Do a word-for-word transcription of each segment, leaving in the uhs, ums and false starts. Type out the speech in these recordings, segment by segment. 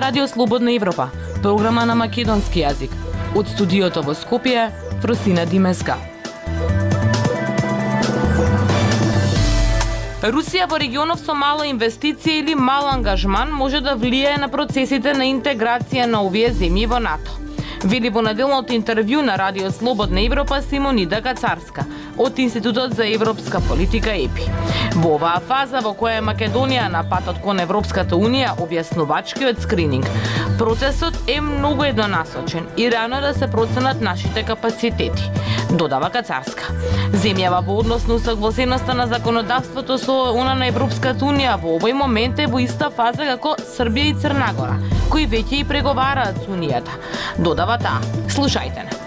Радио Слободна Европа, програма на македонски јазик. Од студиото во Скопје, Фросина Димеска. Русија во регионов со мала инвестиција или мал ангажман може да влијае на процесите на интеграција на овие земји во НАТО. Вели во неделното интервју на Радио Слободна Европа Симонида Кацарска од Институтот за европска политика ЕПИ. Во оваа фаза во која е Македонија на патот кон Европската унија, објаснувачкиот скрининг, процесот е многу еднонасочен и рано да се проценат нашите капацитети, додава Кацарска. Земјава во однос на усогласеноста на законодавството со она на Европската унија во овој момент е во иста фаза како Србија и Црна Гора, кои веќе и преговараат со унијата, додава таа. Слушајте не.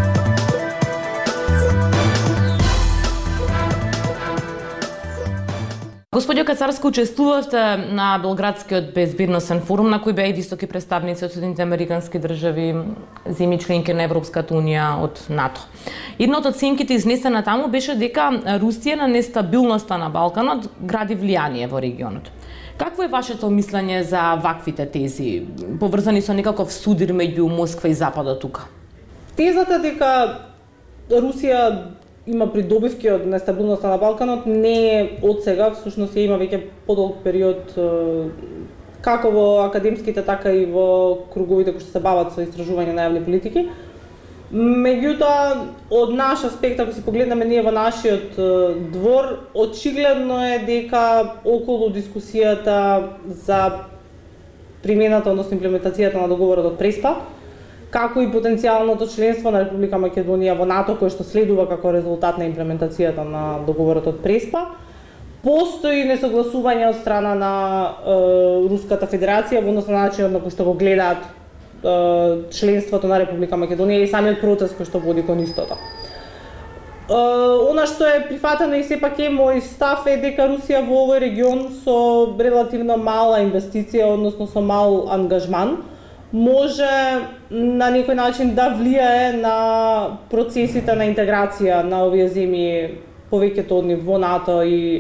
Господјо Кацарска, учествувавте на Белградскиот безбедносен форум на кој беа и високи представници од Соединетите американски држави, земји членки на Европската унија од НАТО. Една од оценките изнесена таму беше дека Русија на нестабилноста на Балканот гради влијание во регионот. Какво е вашето мислење за ваквите тези, поврзани со некаков судир меѓу Москва и Западот тука? Тезата дека Русија има придобивки од нестабилноста на Балканот не е од сега, всушност ја има веќе подолг период како во академските, така и во круговите кои се бават со истражување на јавни политики. Меѓутоа, од наш аспект, ако си погледнеме ние во нашиот двор, очигледно е дека околу дискусијата за примената, односно имплементацијата на договорот од Преспа, како и потенцијалното членство на Република Македонија во НАТО, кој што следува како резултат на имплементацијата на договорот од Преспа, постои несогласување од страна на е, Руската Федерација во однос на начинот на кој што го гледаат е, членството на Република Македонија и самиот процес кој што води кон истото. Е, она што е прифатено и сепак е мој став е дека Русија во овој регион со релативно мала инвестиција, односно со мал ангажман, може на некој начин да влијае на процесите на интеграција на овие земји, повеќето од нив во НАТО и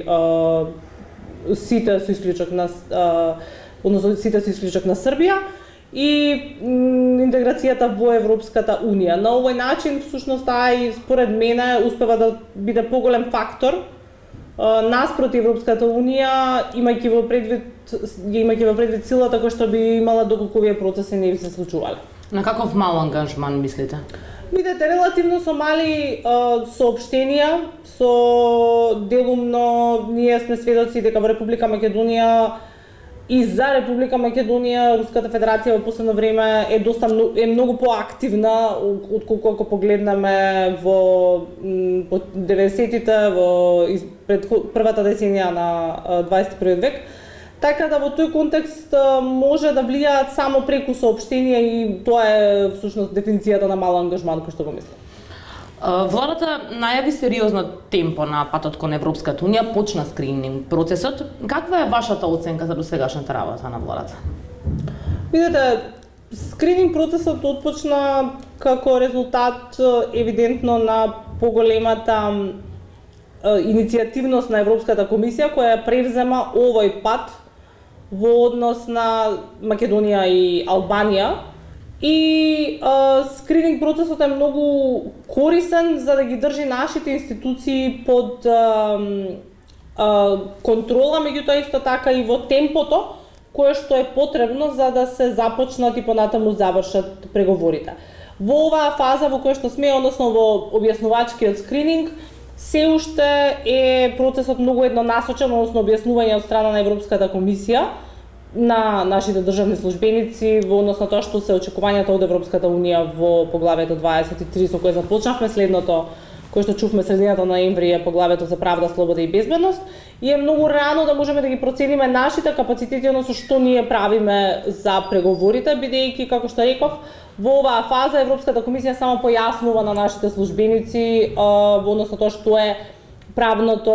е, сите со исклучок на е, односно сите со исклучок на Србија и м, интеграцијата во Европската унија. На овој начин всушност таа и според мене успева да биде поголем фактор наспроти Европската унија, имајќи во предвид имајќи во предвид силата која што би имала доколку овие процеси не би се случувале. На каков мал ангажман мислите? Видете, релативно со мали е, соопштенија, со делумно ние сме сведоци дека во Република Македонија и за Република Македонија Руската Федерација во последно време е доста е многу поактивна отколку ако погледнеме во деветдесетите, во пред првата деценија на дваесет и први век. Така да во тој контекст може да влијаат само преку соопштенија и тоа е всушност дефиницијата на мал ангажман кој што го мислам. Владата најави сериозно темпо на патот кон Европската унија, почна скрининг процесот. Каква е вашата оценка за досегашната работа на владата? Видете, скрининг процесот отпочна како резултат евидентно на поголемата иницијативност на Европската комисија која превзема овој пат во однос на Македонија и Албанија. И а, скрининг процесот е многу корисен за да ги држи нашите институции под а, а, контрола, меѓутоа исто така и во темпото кое што е потребно за да се започнат и понатаму завршат преговорите. Во оваа фаза во која што сме, односно во објаснувачкиот скрининг, се уште е процесот многу еднонасочен, односно објаснување од страна на Европската комисија на нашите државни службеници во однос на тоа што се очекувањата од Европската унија во поглавието дваесет и три со кое започнавме, следното кое што чувме средината на ноември е поглавието за правда, слобода и безбедност, и е многу рано да можеме да ги процениме нашите капацитети, односно што ние правиме за преговорите, бидејќи како што реков, во оваа фаза Европската комисија само појаснува на нашите службеници во однос на тоа што е правното,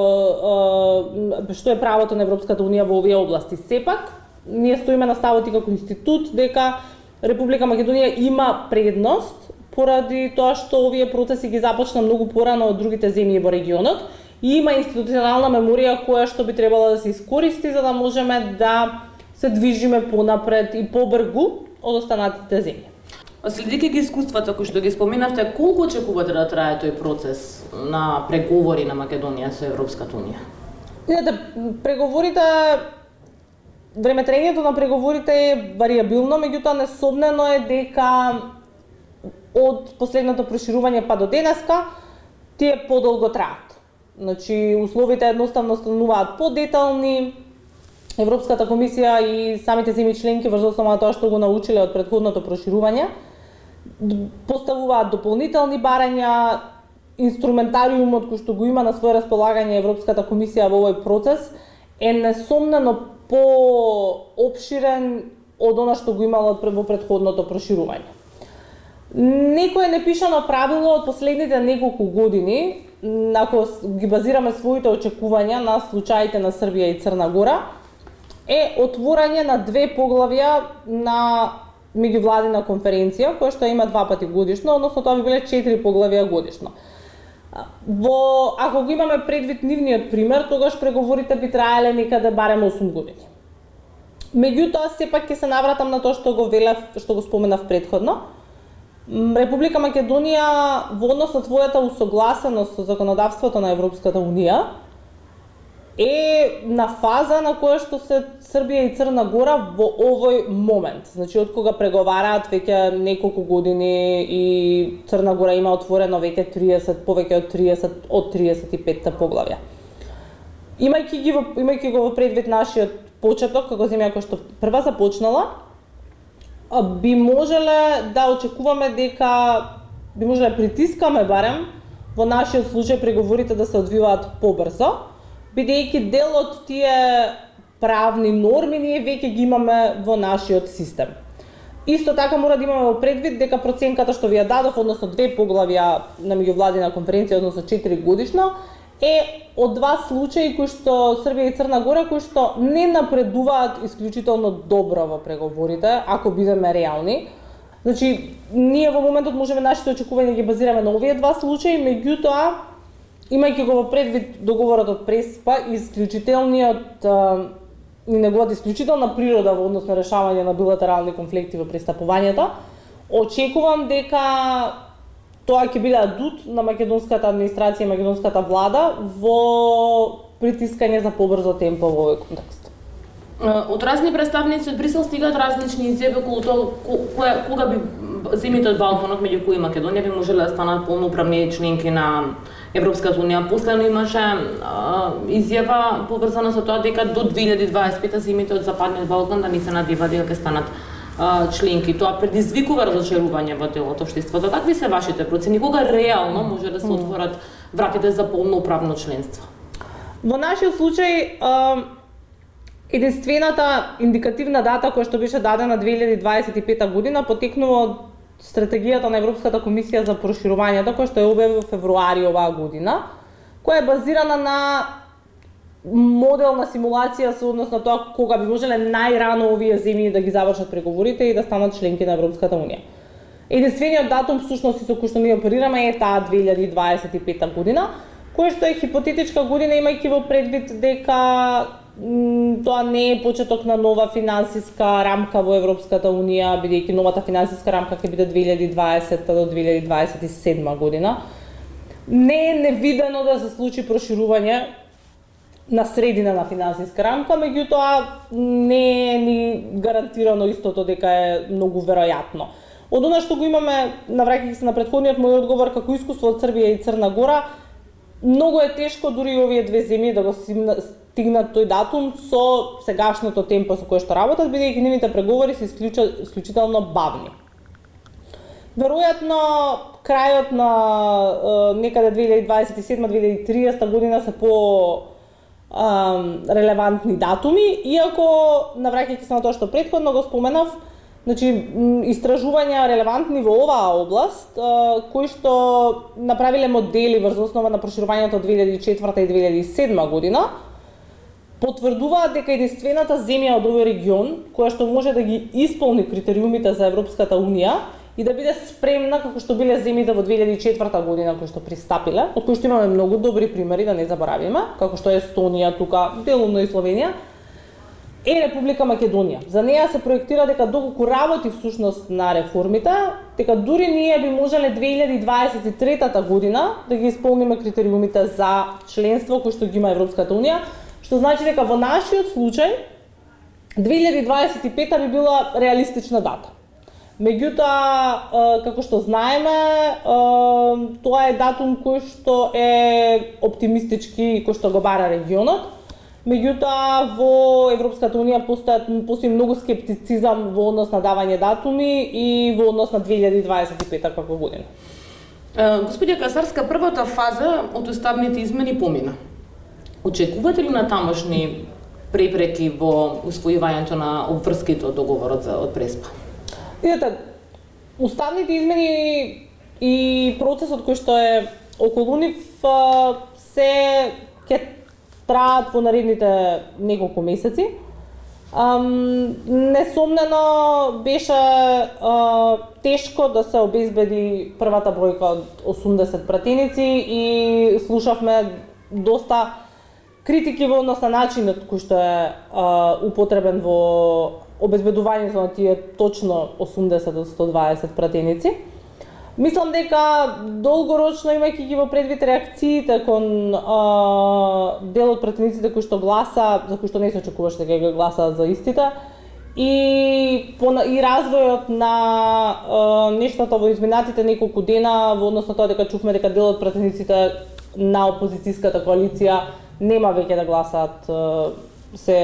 што е правото на Европската унија во овие области. Сепак, ние стоиме на ставот и како институт дека Република Македонија има предност поради тоа што овие процеси ги започна многу порано од другите земји во регионот и има институционална меморија која што би требала да се искористи за да можеме да се движиме понапред и побргу од останатите земји. Следејќи ги искуствата кои што ги споменавте, колку очекувате да трае тој процес на преговори на Македонија со Европската унија? Видете, преговорите, времетраењето на преговорите е варијабилно, меѓутоа несомнено е дека од последното проширување па до денеска тие подолго траат. Значи, условите едноставно стануваат подетални. Европската комисија и самите земји членки врз основа на тоа што го научиле од претходното проширување поставуваат дополнителни барања. Инструментариумот кој што го има на свое располагање Европската комисија во овој процес е несомнено поопширен од она што го имало во претходното проширување. Некое непишано правило од последните неколку години, ако ги базираме своите очекувања на случаите на Србија и Црна Гора, е отворање на две поглавја на меѓувладина конференција, која што има два пати годишно, односно тоа би биле четири поглавја годишно. Во, ако го имаме предвид нивниот пример, тогаш преговорите би траеле некаде барем осум години. Меѓутоа, сепак ќе се навратам на тоа што го велев, што го споменав претходно. Република Македонија во однос на твојата усогласеност со законодавството на Европската унија е на фаза на која што се Србија и Црна Гора во овој момент. Значи, од кога преговараат веќе неколку години и Црна Гора има отворено веќе триесет, повеќе од триесет, од триесет и пет поглавја. Имајќи ги во, имајќи го во предвид нашиот почеток, како земја која што прва започнала, би можеле да очекуваме дека, би можеле притискаме барем, во нашиот случај преговорите да се одвиваат побрзо, бидејќи дел од тие правни норми ние веќе ги имаме во нашиот систем. Исто така мора да имаме во предвид дека проценката што ви ја дадов, односно две поглавја на меѓувладина конференција, односно четири годишно, е од два случаи кои што Србија и Црна Гора кои што не напредуваат исклучително добро во преговорите, ако бидеме реални. Значи, ние во моментот можеме нашите очекувања ги базираме на овие два случаи, меѓутоа, имајќи го во предвид договорот од Преспа и исклучителниот и неговата исклучителна природа во однос на решавање на билатерални конфликти во пристапувањето, очекувам дека тоа ќе биде адут на македонската администрација и македонската влада во притискање за побрзо темпо во овој контекст. Од разни представници од Брисел стигаат различни изјави околу тоа кога би земјите од Балканот, меѓу кои Македонија, би можеле да станат полноправни членки на Европската унија. Последно имаше а, изјава поврзана со тоа дека до две илјади дваесет и пета земјите од Западниот Балкан да ни се надеваат дека ќе станат а, членки. Тоа предизвикува разочарување во дел од општеството. Какви се вашите процени? Кога реално може да се отворат вратите за полноправно членство? Во нашиот случај, а, единствената индикативна дата која што беше дадена две илјади дваесет и пета година потекнува од стратегијата на Европската комисија за проширувањето, која што е објави во февруари оваа година, која е базирана на модел на симулација со однос на тоа кога би можеле најрано овие земји да ги завршат преговорите и да станат членки на Европската унија. Единствениот датум всушност со кој што ние оперираме е таа две илјади дваесет и пета година, која што е хипотетичка година имајќи во предвид дека тоа не е почеток на нова финансиска рамка во Европската унија, бидејќи новата финансиска рамка ќе биде две илјади дваесета до две илјади дваесет и седма година. Не е невидено да се случи проширување на средина на финансиска рамка, меѓутоа не е ни гарантирано истото дека е многу веројатно. Од она што го имаме, навраќајќи се на претходниот мој одговор како искуство од Србија и Црна Гора, многу е тешко дури овие две земји да го стигнат тој датум со сегашното темпо со кое што работат, бидејќи нивните преговори се исклучително бавни. Веројатно крајот на е, некаде две илјади дваесет и седма - две илјади триесета година се по е, релевантни датуми, иако навраќајќи се на тоа што претходно го споменав, значи истражувања релевантни во оваа област, кои што направиле модели врз основа на проширувањето од две илјади и четврта и две илјади и седма година, потврдуваат дека единствената земја од овој регион која што може да ги исполни критериумите за Европската унија и да биде спремна како што биле земјите во две илјади и четврта година кои што пристапиле, од кои што имаме многу добри примери, да не заборавиме, како што е Естонија, тука делумно и Словенија, е Република Македонија. За неја се проектира дека доколку работи всушност на реформите, дека дури ние би можеле две илјади дваесет и трета година да ги исполниме критериумите за членство кои што ги има Европската унија, што значи дека во нашиот случај две илјади дваесет и пета би била реалистична дата. Меѓутоа, како што знаеме, тоа е датум кој што е оптимистички и кој што го бара регионот. Меѓутоа, во Европската унија постои многу скептицизам во однос на давање датуми и во однос на две илјади дваесет и пета како година. Господја Касарска, првата фаза од уставните измени помина. Очекувате ли на тамошни препреки во усвојувањето на обврските од договорот за од Преспа? Видете, уставните измени и процесот кој што е околу нив се ќе траат во наредните неколку месеци. Um, несомнено беше uh, тешко да се обезбеди првата бројка од осумдесет пратеници и слушавме доста критики во однос на начинот кој што е uh, употребен во обезбедувањето на тие точно осумдесет од сто дваесет пратеници. Мислам дека долгорочно, имајќи ги во предвид реакциите кон а, дел од пратениците кои што гласа, за кои што не се очекуваше дека ги гласаат за истите, и, по, и развојот на а, нештата во изминатите неколку дена, во однос на тоа дека чувме дека дел од пратениците на опозицијската коалиција нема веќе да гласаат, а, се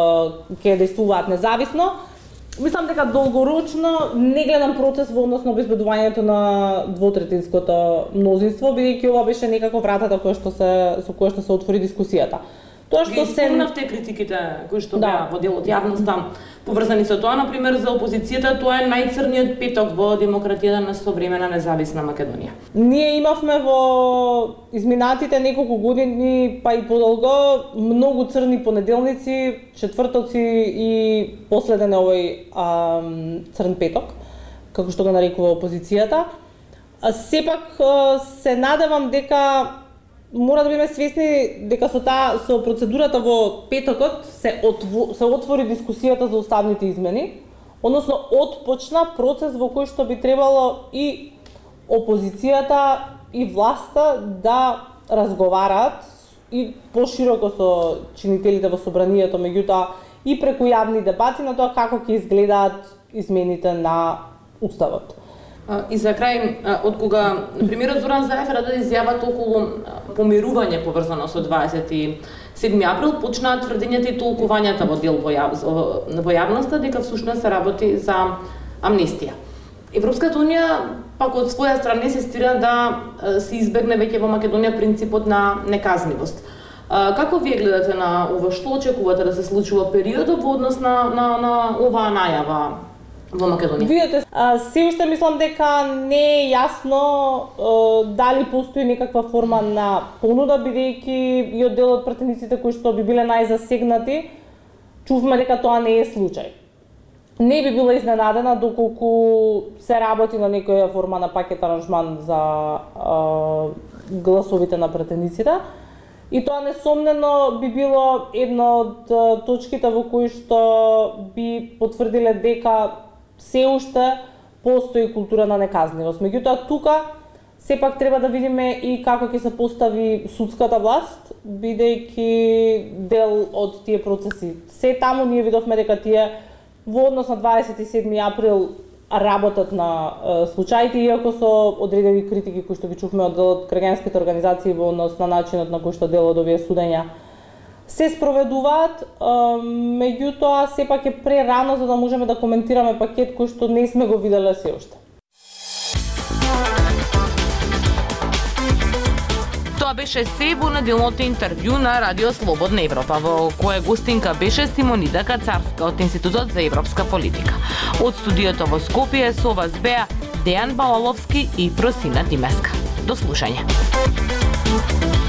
ќе действуваат независно. Мислам дека долгорочно не гледам процес во однос на обезбедувањето на двотретинското мнозинство, бидејќи ова беше некако вратата која што се со која што се отвори дискусијата. Тоа што се спомнавте критиките кои што беа во дел од јавноста поврзани со тоа, на пример за опозицијата, тоа е најцрниот петок во демократијата на современа независна Македонија. Ние имавме во изминатите неколку години, па и подолго, многу црни понеделници, четвртоци и последен е овој а, црн петок, како што го нарекува опозицијата. А, сепак се надевам дека мора да биме свесни дека со таа со процедурата во петокот се отво, се отвори дискусијата за уставните измени, односно отпочна процес во кој што би требало и опозицијата и власта да разговараат и пошироко со чинителите во собранието, меѓутоа и преку јавни дебати на тоа како ќе изгледаат измените на уставот. И за крај, од кога премиерот Зоран Заев даде изјавата околу помирување поврзано со дваесет и седми април, почнаа тврдењата и толкувањата во дел во, јав, во јавноста дека всушност се работи за амнестија. Европската унија пак од своја страна се стира да се избегне веќе во Македонија принципот на неказнивост. Како вие гледате на ова, што очекувате да се случи во периодот во однос на, на, на оваа најава во Македонија? Видете, се уште мислам дека не е јасно а, дали постои некаква форма на понуда, бидејќи и од дел од пратениците кои што би биле најзасегнати, чувме дека тоа не е случај. Не би била изненадена доколку се работи на некоја форма на пакет аранжман за а, гласовите на пратениците. И тоа несомнено би било едно од точките во кои што би потврдиле дека се уште постои култура на неказнивост. Меѓутоа тука сепак треба да видиме и како ќе се постави судската власт, бидејќи дел од тие процеси се таму. Ние видовме дека тие во однос на дваесет и седми април работат на е, случаите, иако со одредени критики кои што ги чувме од од граѓанските организации во однос на начинот на кој што дел од овие судења се спроведуваат, меѓутоа сепак е прерано за да можеме да коментираме пакет кој што не сме го виделе се уште. Тоа беше се во неделното интервју на Радио Слободна Европа, во кое гостинка беше Симонида Кацарска од Институтот за европска политика. Од студиото во Скопје со вас беа Дејан Балаловски и Просина Тимеска. До слушање.